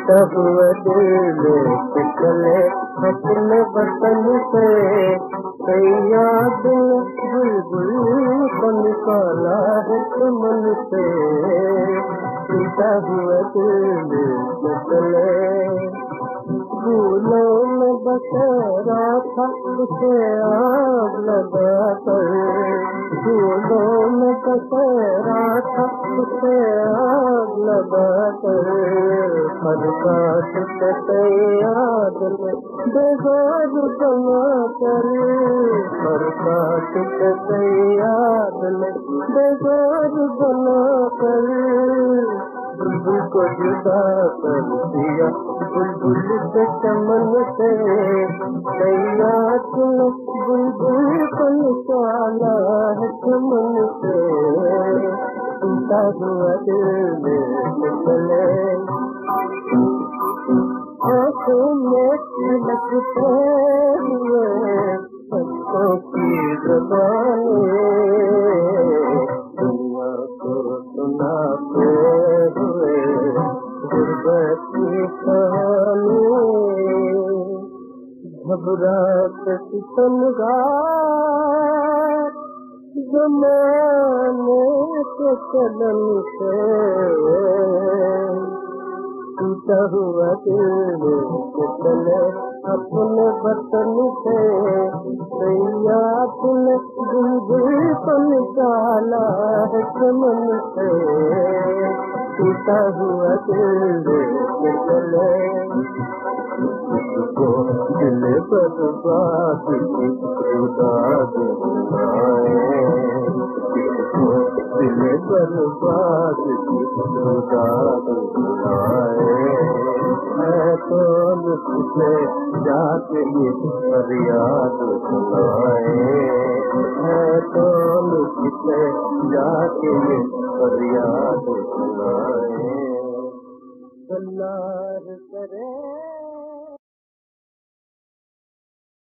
टूटा हुआ दिल लेके चले अपने वतन से, कई याद बुलबुल को निकाला है चमन से। टूटा हुआ दिल लेके चले, फूलों में बसेरा था उसे आग लगा कर, फूलों में बसेरा था उसे आग लगा कर। हर बात से याद में बेजार बना कर, हर बात से याद में बेजार बना कर। बुलबुल को जुदा कर दिया बुलबुल से चमन से, नैया तुम बुलबुल को निकाला है चमन से। टूटा हुआ दिल लेके चले, आँखों में छलकते हुए पत्तों की ज़बानी, दुनिया को सुनाते हुए गुर्बत की कहानी। घबराहट सितमगार ज़माने के कदम से, टूटा हुआ दिल लेके चले अपने वतन से, भैया तुमने बुलबुल को निकाला है चमन से। टूटा हुआ दिल लेके चले, को दिल बर्बाद की खुदा दुआए, दिल बर्बाद की खुदा दुआए। है तो मुझसे जाके ये फरियाद सुनाए, है तो मुझसे जाके ये फरियाद सुनाए। अल्लाह करे